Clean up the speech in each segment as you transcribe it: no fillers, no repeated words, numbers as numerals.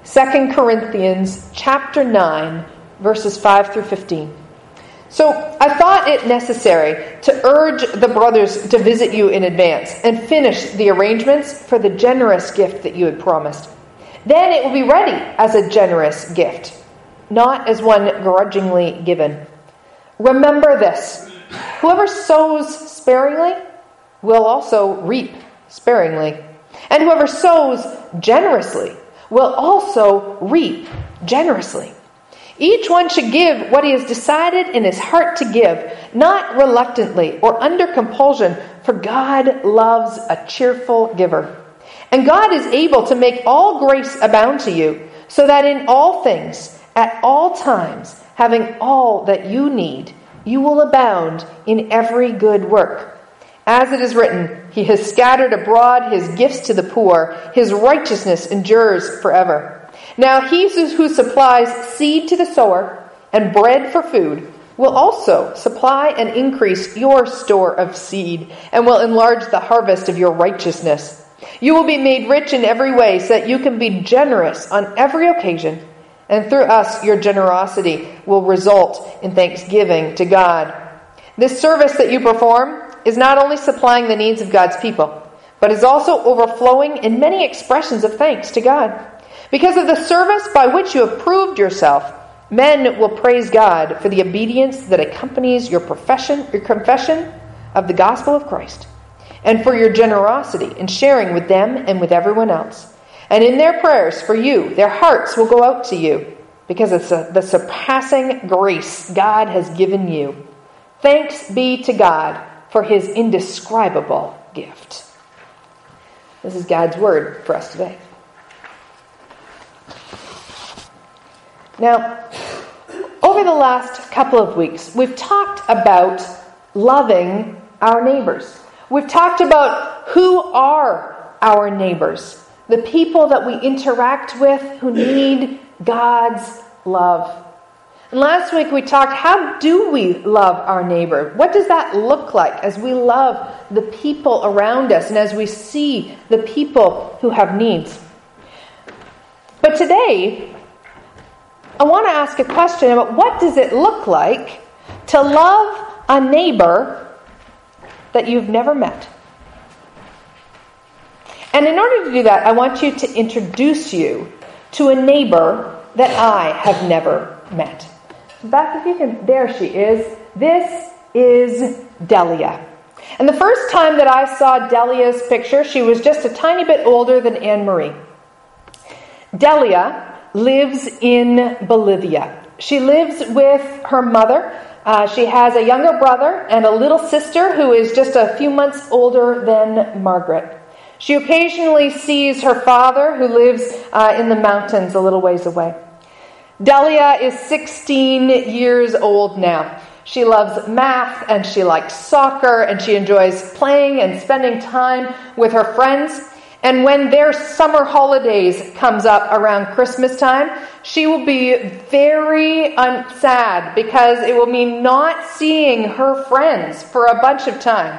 2 Corinthians chapter 9, verses 5 through 15. So I thought it necessary to urge the brothers to visit you in advance and finish the arrangements for the generous gift that you had promised. Then it will be ready as a generous gift, not as one grudgingly given. Remember this: whoever sows sparingly will also reap sparingly, and whoever sows generously will also reap generously. Each one should give what he has decided in his heart to give, not reluctantly or under compulsion, for God loves a cheerful giver. And God is able to make all grace abound to you, so that in all things, at all times, having all that you need, you will abound in every good work. As it is written, He has scattered abroad His gifts to the poor, His righteousness endures forever. Now He who supplies seed to the sower and bread for food will also supply and increase your store of seed and will enlarge the harvest of your righteousness. You will be made rich in every way so that you can be generous on every occasion, and through us your generosity will result in thanksgiving to God. This service that you perform is not only supplying the needs of God's people, but is also overflowing in many expressions of thanks to God. Because of the service by which you have proved yourself, men will praise God for the obedience that accompanies your confession of the gospel of Christ, and for your generosity in sharing with them and with everyone else. And in their prayers for you, their hearts will go out to you because of the surpassing grace God has given you. Thanks be to God for His indescribable gift. This is God's word for us today. Now, over the last couple of weeks, we've talked about loving our neighbors. We've talked about who are our neighbors, the people that we interact with who need God's love. And last week we talked, how do we love our neighbor? What does that look like as we love the people around us and as we see the people who have needs? But today, I want to ask a question about what does it look like to love a neighbor that you've never met. And in order to do that, I want you to introduce you to a neighbor that I have never met. Beth, if you can, there she is. This is Delia. And the first time that I saw Delia's picture, she was just a tiny bit older than Anne-Marie. Delia lives in Bolivia. She lives with her mother. She has a younger brother and a little sister who is just a few months older than Margaret. She occasionally sees her father, who lives in the mountains a little ways away. Delia is 16 years old now. She loves math and she likes soccer and she enjoys playing and spending time with her friends. And when their summer holidays comes up around Christmas time, she will be very sad because it will mean not seeing her friends for a bunch of time.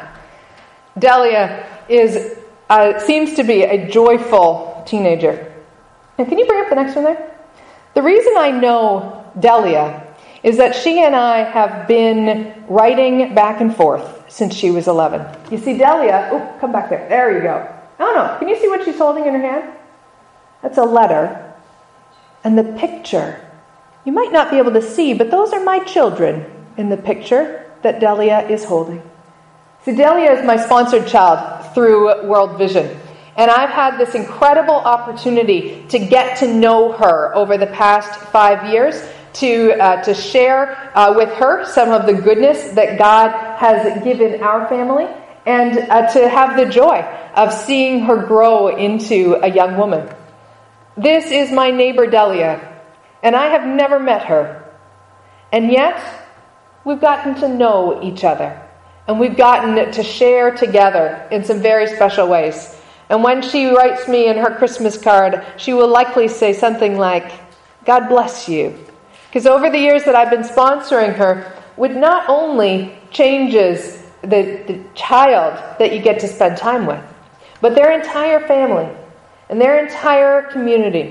Delia seems to be a joyful teenager. And can you bring up the next one there? The reason I know Delia is that she and I have been writing back and forth since she was 11. You see Delia, come back there. There you go. Oh no, can you see what she's holding in her hand? That's a letter. And the picture. You might not be able to see, but those are my children in the picture that Delia is holding. See, Delia is my sponsored child through World Vision. And I've had this incredible opportunity to get to know her over the past 5 years, to share with her some of the goodness that God has given our family, and to have the joy of seeing her grow into a young woman. This is my neighbor Delia, and I have never met her. And yet, we've gotten to know each other, and we've gotten to share together in some very special ways. And when she writes me in her Christmas card, she will likely say something like, God bless you. Because over the years that I've been sponsoring her, it not only changes the child that you get to spend time with, but their entire family and their entire community.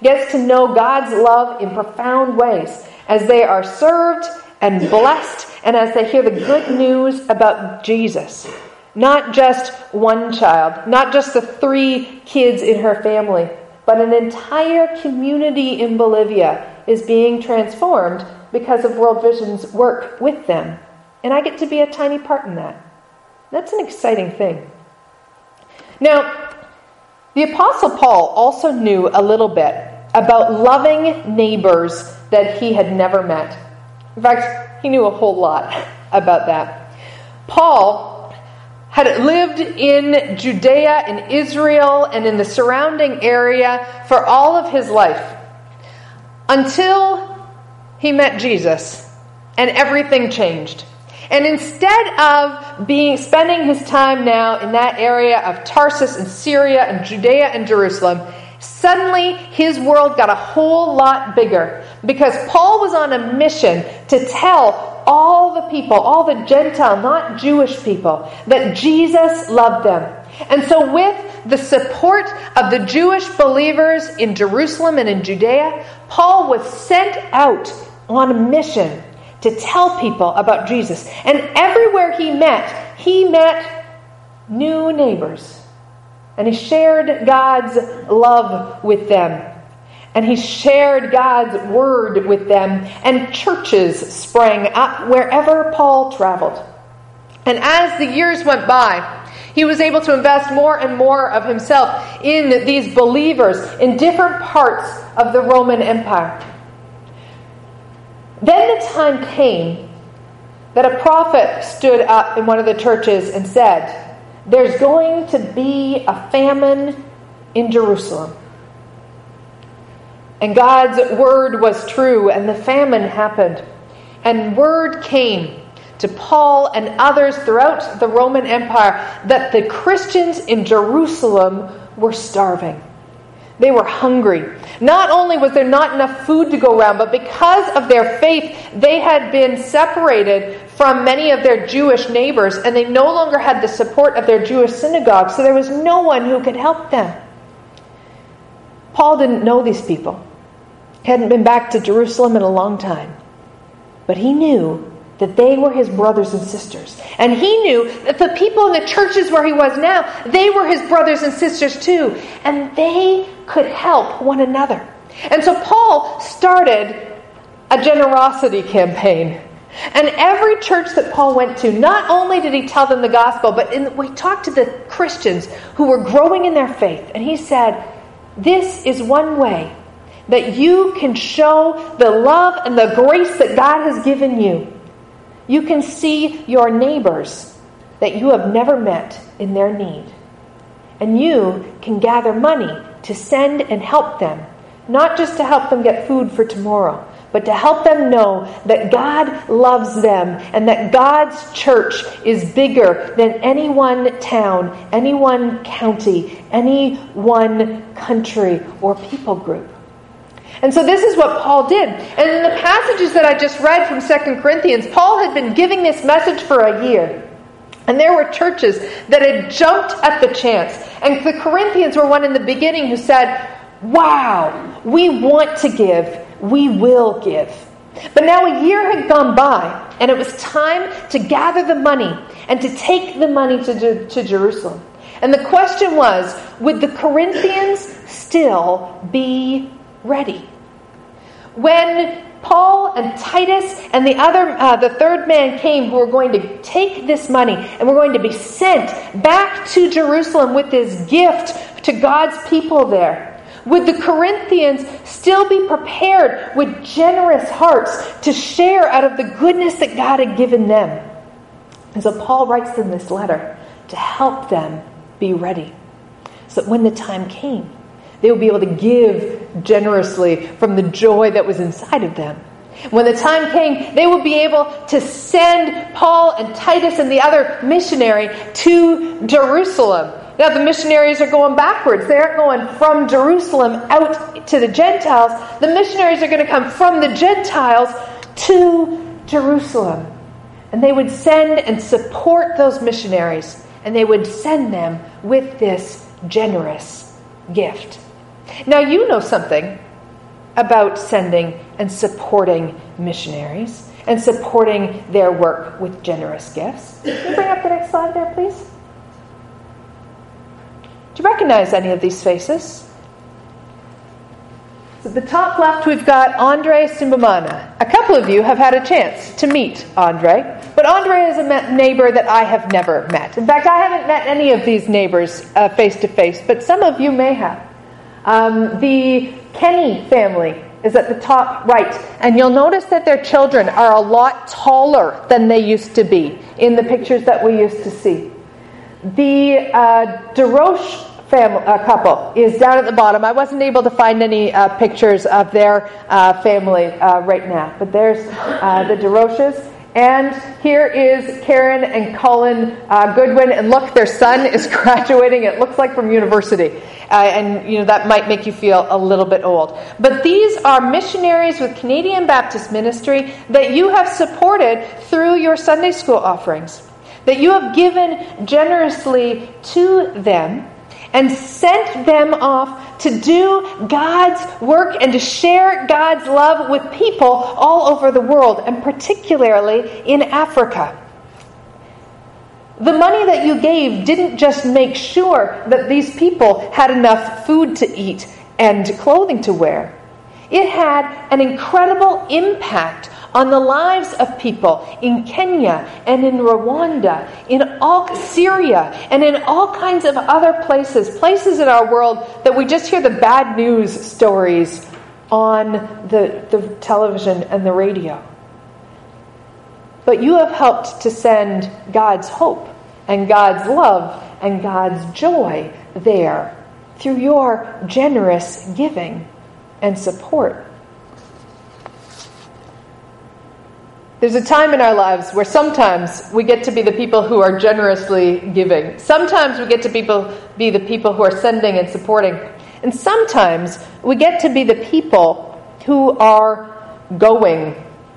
gets to know God's love in profound ways as they are served and blessed and as they hear the good news about Jesus. Not just one child, not just the 3 kids in her family, but an entire community in Bolivia is being transformed because of World Vision's work with them. And I get to be a tiny part in that. That's an exciting thing. Now, the Apostle Paul also knew a little bit about loving neighbors that he had never met. In fact, he knew a whole lot about that. Paul had lived in Judea, in Israel, and in the surrounding area for all of his life until he met Jesus, and everything changed. And instead of spending his time now in that area of Tarsus and Syria and Judea and Jerusalem, suddenly his world got a whole lot bigger because Paul was on a mission to tell all the people, all the Gentile, not Jewish people, that Jesus loved them. And so with the support of the Jewish believers in Jerusalem and in Judea, Paul was sent out on a mission to tell people about Jesus. And everywhere he met new neighbors. And he shared God's love with them. And he shared God's word with them. And churches sprang up wherever Paul traveled. And as the years went by, he was able to invest more and more of himself in these believers in different parts of the Roman Empire. Then the time came that a prophet stood up in one of the churches and said, "There's going to be a famine in Jerusalem." And God's word was true, and the famine happened. And word came to Paul and others throughout the Roman Empire that the Christians in Jerusalem were starving. They were hungry. Not only was there not enough food to go around, but because of their faith, they had been separated from many of their Jewish neighbors, and they no longer had the support of their Jewish synagogue, so there was no one who could help them. Paul didn't know these people. He hadn't been back to Jerusalem in a long time. But he knew that they were his brothers and sisters. And he knew that the people in the churches where he was now, they were his brothers and sisters too. And they could help one another. And so Paul started a generosity campaign. And every church that Paul went to, not only did he tell them the gospel, but we talked to the Christians who were growing in their faith. And he said, this is one way that you can show the love and the grace that God has given you. You can see your neighbors that you have never met in their need. And you can gather money to send and help them. Not just to help them get food for tomorrow, but to help them know that God loves them and that God's church is bigger than any one town, any one county, any one country or people group. And so this is what Paul did. And in the passages that I just read from 2 Corinthians, Paul had been giving this message for a year. And there were churches that had jumped at the chance. And the Corinthians were one in the beginning who said, wow, we want to give, we will give. But now a year had gone by, and it was time to gather the money and to take the money to Jerusalem. And the question was, would the Corinthians still be ready? When Paul and Titus and the third man came who were going to take this money and were going to be sent back to Jerusalem with this gift to God's people there, would the Corinthians still be prepared with generous hearts to share out of the goodness that God had given them? And so Paul writes them this letter to help them be ready, so that when the time came, they would be able to give generously from the joy that was inside of them. When the time came, they would be able to send Paul and Titus and the other missionary to Jerusalem. Now, the missionaries are going backwards. They aren't going from Jerusalem out to the Gentiles. The missionaries are going to come from the Gentiles to Jerusalem. And they would send and support those missionaries. And they would send them with this generous gift. Now, you know something about sending and supporting missionaries and supporting their work with generous gifts. Can you bring up the next slide there, please? Do you recognize any of these faces? So at the top left, we've got Andre Sumbamana. A couple of you have had a chance to meet Andre, but Andre is a neighbor that I have never met. In fact, I haven't met any of these neighbors face to face, but some of you may have. The Kenny family is at the top right, and you'll notice that their children are a lot taller than they used to be in the pictures that we used to see. The DeRoche couple is down at the bottom. I wasn't able to find any pictures of their family right now, but there's the DeRoches. And here is Karen and Colin Goodwin, and look, their son is graduating, it looks like from university. And that might make you feel a little bit old. But these are missionaries with Canadian Baptist Ministry that you have supported through your Sunday school offerings, that you have given generously to them and sent them off to do God's work and to share God's love with people all over the world, and particularly in Africa. The money that you gave didn't just make sure that these people had enough food to eat and clothing to wear. It had an incredible impact on the lives of people in Kenya and in Rwanda, in all Syria, and in all kinds of other places in our world that we just hear the bad news stories on the television and the radio. But you have helped to send God's hope and God's love and God's joy there through your generous giving and support. There's a time in our lives where sometimes we get to be the people who are generously giving. Sometimes we get to be the people who are sending and supporting. And sometimes we get to be the people who are going.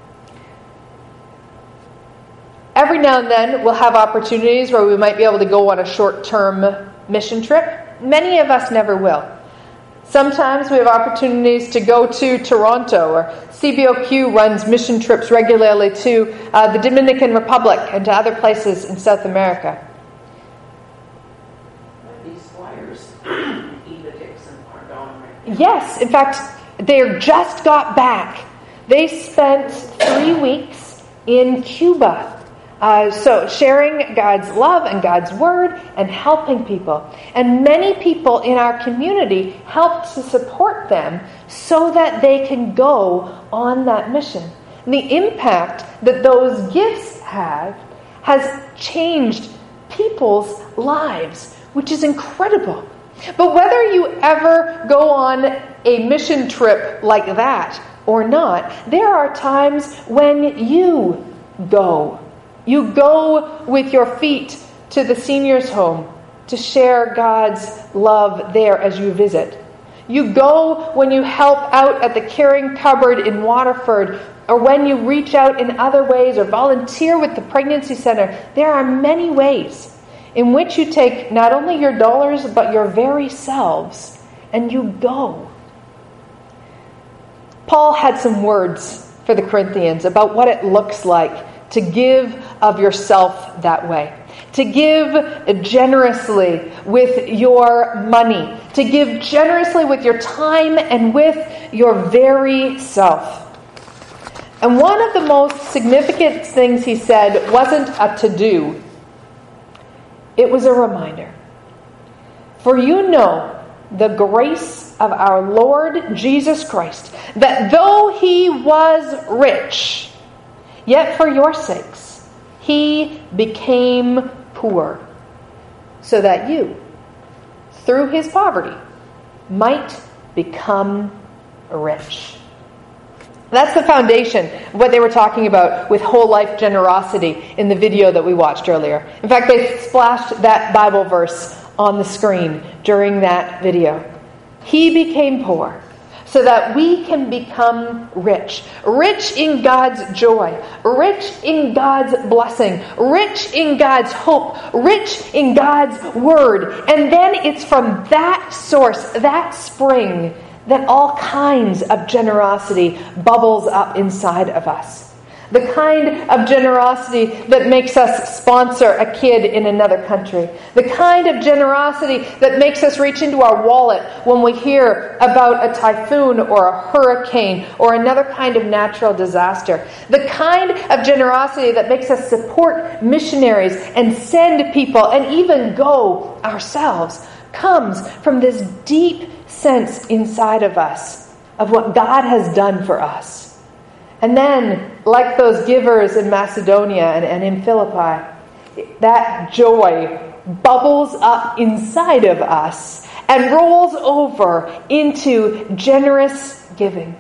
Every now and then we'll have opportunities where we might be able to go on a short-term mission trip. Many of us never will. Sometimes we have opportunities to go to Toronto, or CBOQ runs mission trips regularly to the Dominican Republic and to other places in South America. These flyers, Eva Dixon, are gone right now. Yes, in fact, they just got back. They spent 3 weeks in Cuba. So sharing God's love and God's word and helping people. And many people in our community helped to support them so that they can go on that mission. And the impact that those gifts have has changed people's lives, which is incredible. But whether you ever go on a mission trip like that or not, there are times when you go. You go with your feet to the seniors' home to share God's love there as you visit. You go when you help out at the Caring Cupboard in Waterford, or when you reach out in other ways or volunteer with the pregnancy center. There are many ways in which you take not only your dollars but your very selves and you go. Paul had some words for the Corinthians about what it looks like to give of yourself that way. To give generously with your money. To give generously with your time and with your very self. And one of the most significant things he said wasn't a to-do. It was a reminder. For you know the grace of our Lord Jesus Christ, that though he was rich, yet for your sakes, he became poor, so that you, through his poverty, might become rich. That's the foundation of what they were talking about with whole life generosity in the video that we watched earlier. In fact, they splashed that Bible verse on the screen during that video. He became poor, so that we can become rich. Rich in God's joy. Rich in God's blessing. Rich in God's hope. Rich in God's word. And then it's from that source, that spring, that all kinds of generosity bubbles up inside of us. The kind of generosity that makes us sponsor a kid in another country. The kind of generosity that makes us reach into our wallet when we hear about a typhoon or a hurricane or another kind of natural disaster. The kind of generosity that makes us support missionaries and send people and even go ourselves comes from this deep sense inside of us of what God has done for us. And then, like those givers in Macedonia and in Philippi, that joy bubbles up inside of us and rolls over into generous giving.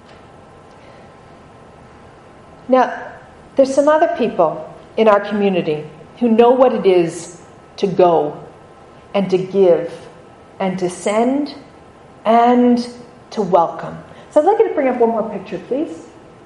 Now, there's some other people in our community who know what it is to go and to give and to send and to welcome. So I'd like you to bring up one more picture, please.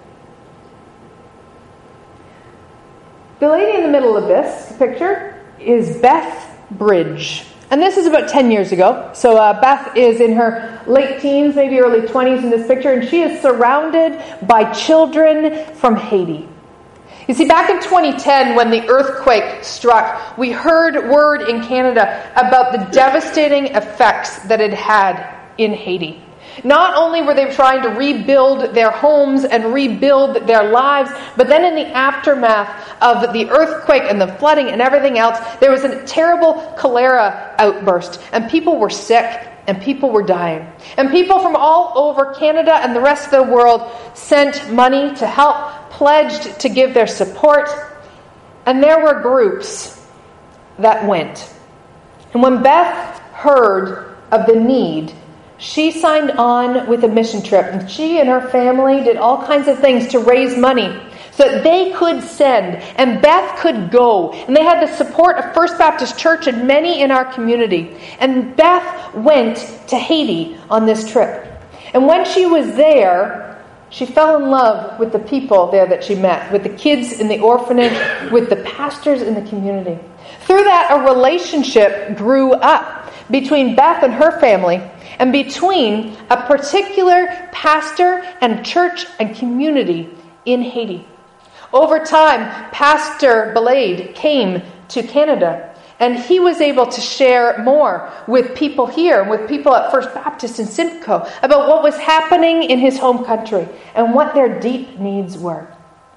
The lady in the middle of this picture is Beth Bridge. And this is about 10 years ago. So Beth is in her late teens, maybe early 20s in this picture, and she is surrounded by children from Haiti. You see, back in 2010, when the earthquake struck, we heard word in Canada about the devastating effects that it had in Haiti. Not only were they trying to rebuild their homes and rebuild their lives, but then in the aftermath of the earthquake and the flooding and everything else, there was a terrible cholera outburst, and people were sick and people were dying. And people from all over Canada and the rest of the world sent money to help, pledged to give their support, and there were groups that went. And when Beth heard of the need, she signed on with a mission trip, and she and her family did all kinds of things to raise money so that they could send, and Beth could go. And they had the support of First Baptist Church and many in our community. And Beth went to Haiti on this trip. And when she was there, she fell in love with the people there that she met, with the kids in the orphanage, with the pastors in the community. Through that, a relationship grew up between Beth and her family, and between a particular pastor and church and community in Haiti. Over time, Pastor Blade came to Canada, and he was able to share more with people here, with people at First Baptist in Simcoe, about what was happening in his home country and what their deep needs were.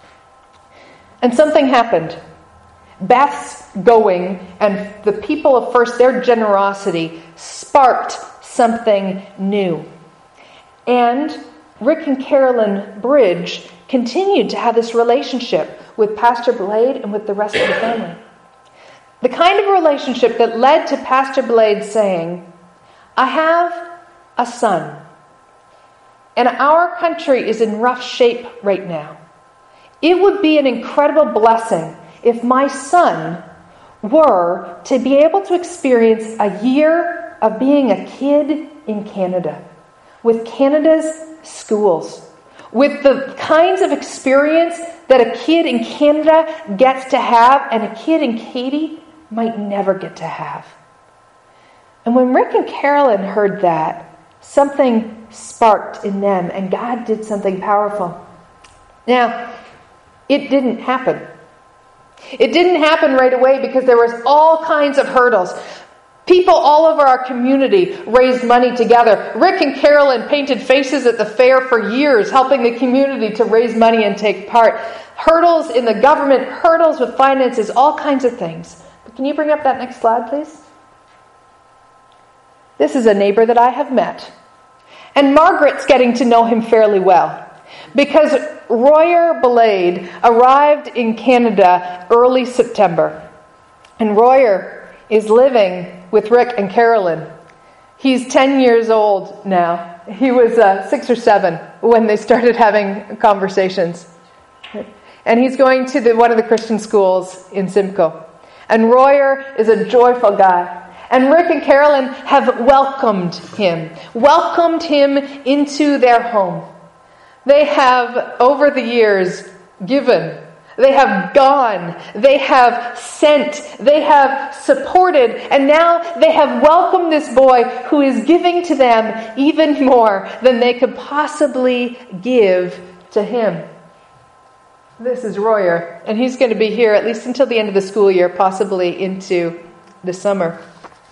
And something happened. Beth's going and the people of First, their generosity sparked something new. And Rick and Carolyn Bridge continued to have this relationship with Pastor Blade and with the rest of the family. The kind of relationship that led to Pastor Blade saying, I have a son, and our country is in rough shape right now. It would be an incredible blessing if my son were to be able to experience a year of being a kid in Canada, with Canada's schools, with the kinds of experience that a kid in Canada gets to have and a kid in Haiti might never get to have. And when Rick and Carolyn heard that, something sparked in them, and God did something powerful. Now, it didn't happen. It didn't happen right away because there was all kinds of hurdles. People all over our community raised money together. Rick and Carolyn painted faces at the fair for years, helping the community to raise money and take part. Hurdles in the government, hurdles with finances, all kinds of things. But can you bring up that next slide, please? This is a neighbor that I have met. And Margaret's getting to know him fairly well, because Royer Blade arrived in Canada early September. And Royer is living with Rick and Carolyn. He's 10 years old now. He was 6 or 7 when they started having conversations. And he's going to one of the Christian schools in Simcoe. And Royer is a joyful guy. And Rick and Carolyn have welcomed him into their home. They have, over the years, given. They have gone. They have sent. They have supported. And now they have welcomed this boy who is giving to them even more than they could possibly give to him. This is Royer, and he's going to be here at least until the end of the school year, possibly into the summer.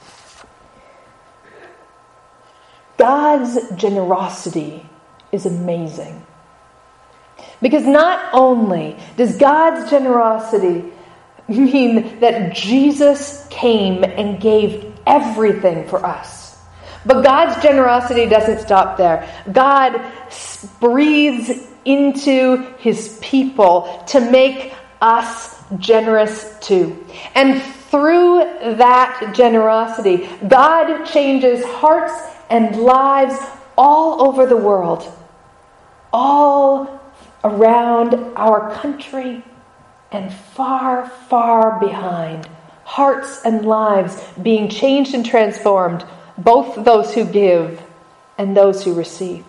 God's generosity is amazing. Because not only does God's generosity mean that Jesus came and gave everything for us, but God's generosity doesn't stop there. God breathes into his people to make us generous too. And through that generosity, God changes hearts and lives all over the world, all around our country and far, far behind. Hearts and lives being changed and transformed, both those who give and those who receive.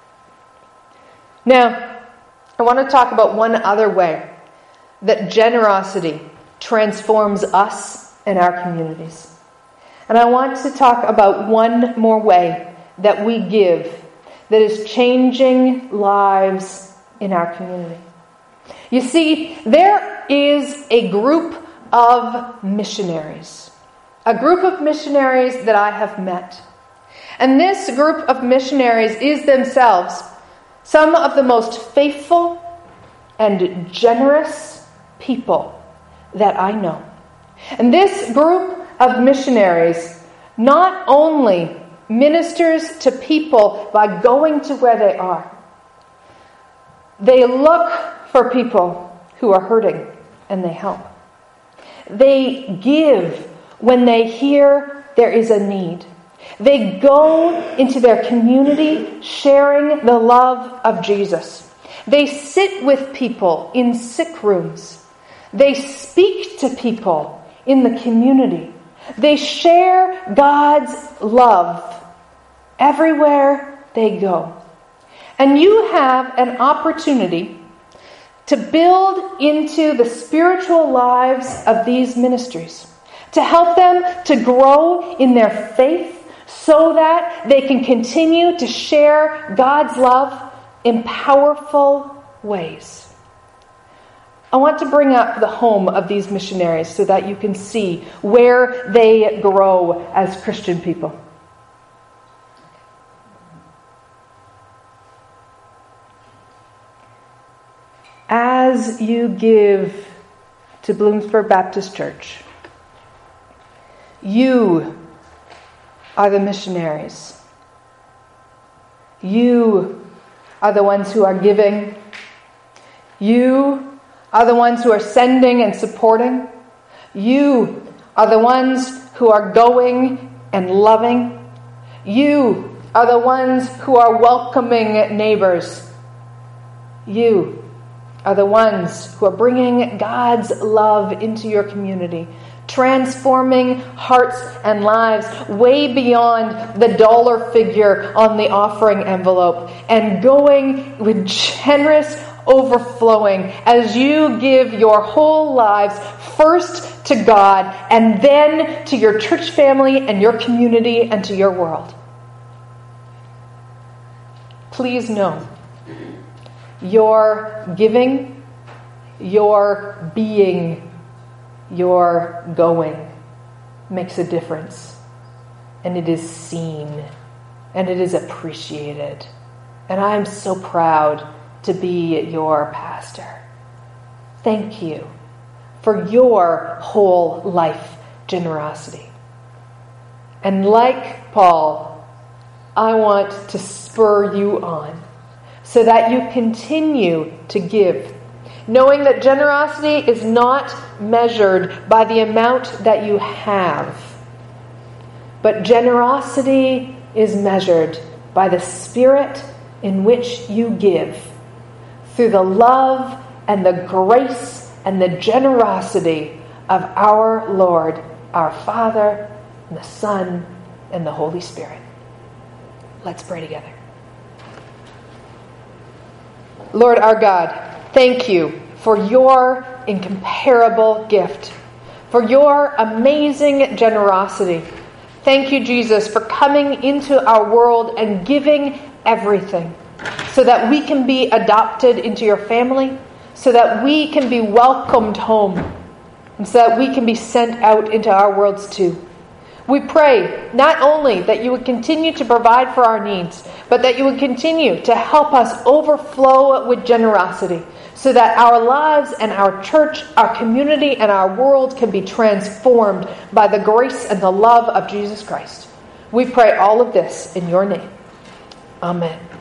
Now, I want to talk about one other way that generosity transforms us and our communities. And I want to talk about one more way that we give that is changing lives in our community. You see, there is a group of missionaries. A group of missionaries that I have met. And this group of missionaries is themselves some of the most faithful and generous people that I know. And this group of missionaries not only ministers to people by going to where they are, they look for people who are hurting and they help. They give when they hear there is a need. They go into their community sharing the love of Jesus. They sit with people in sick rooms. They speak to people in the community. They share God's love everywhere they go. And you have an opportunity to build into the spiritual lives of these ministries, to help them to grow in their faith so that they can continue to share God's love in powerful ways. I want to bring up the home of these missionaries so that you can see where they grow as Christian people. As you give to Bloomsburg Baptist Church, you are the missionaries. You are the ones who are giving. You are the ones who are sending and supporting. You are the ones who are going and loving. You are the ones who are welcoming neighbors. You are the ones who are bringing God's love into your community, transforming hearts and lives way beyond the dollar figure on the offering envelope, and going with generous overflowing as you give your whole lives first to God and then to your church family and your community and to your world. Please know, your giving, your being, your going makes a difference. And it is seen. And it is appreciated. And I am so proud to be your pastor. Thank you for your whole life generosity. And like Paul, I want to spur you on so that you continue to give, knowing that generosity is not measured by the amount that you have, but generosity is measured by the spirit in which you give, through the love and the grace and the generosity of our Lord, our Father, and the Son, and the Holy Spirit. Let's pray together. Lord our God, thank you for your incomparable gift, for your amazing generosity. Thank you, Jesus, for coming into our world and giving everything so that we can be adopted into your family, so that we can be welcomed home, and so that we can be sent out into our worlds too. We pray not only that you would continue to provide for our needs, but that you would continue to help us overflow with generosity so that our lives and our church, our community, and our world can be transformed by the grace and the love of Jesus Christ. We pray all of this in your name. Amen.